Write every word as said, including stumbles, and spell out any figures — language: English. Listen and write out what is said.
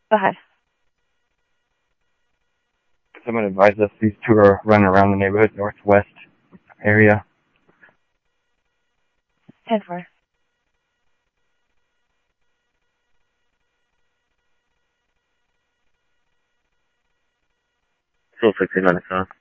Go ahead. Someone advised us these two are running around the neighborhood, northwest area. ten four. Still sixteen minutes, huh?